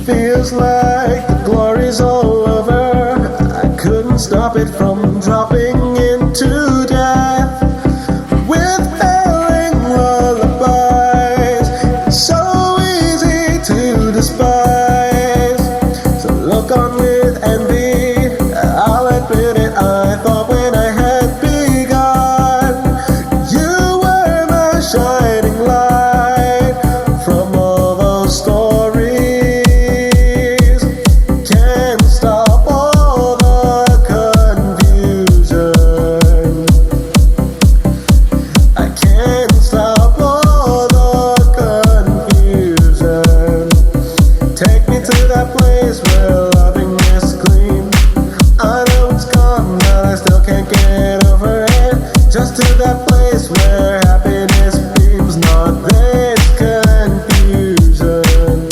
Feels like the glory's all over. I couldn't stop it from dropping into death with failing lullabies. It's so easy to despise. So look on with envy. I'll admit it. I thought when I had begun, you were my shining light from all those stories. Can't stop all the confusion. I can't stop all the confusion. Take me to that place where loving is clean. I know it's gone, but I still can't get over it. Just to that place where happiness beams, not this confusion.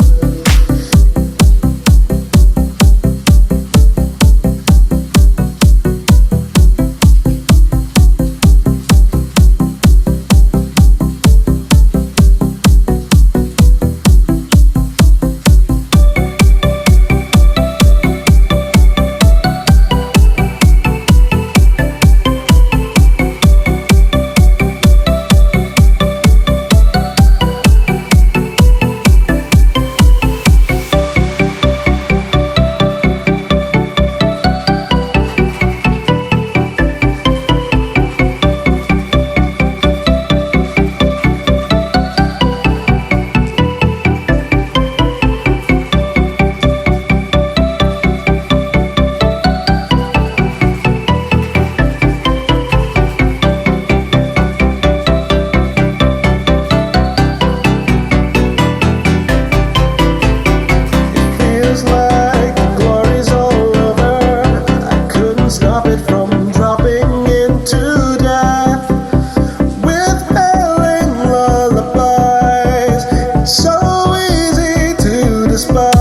Like the glory's all over. I couldn't stop it from dropping into death with failing lullabies. It's so easy to despise.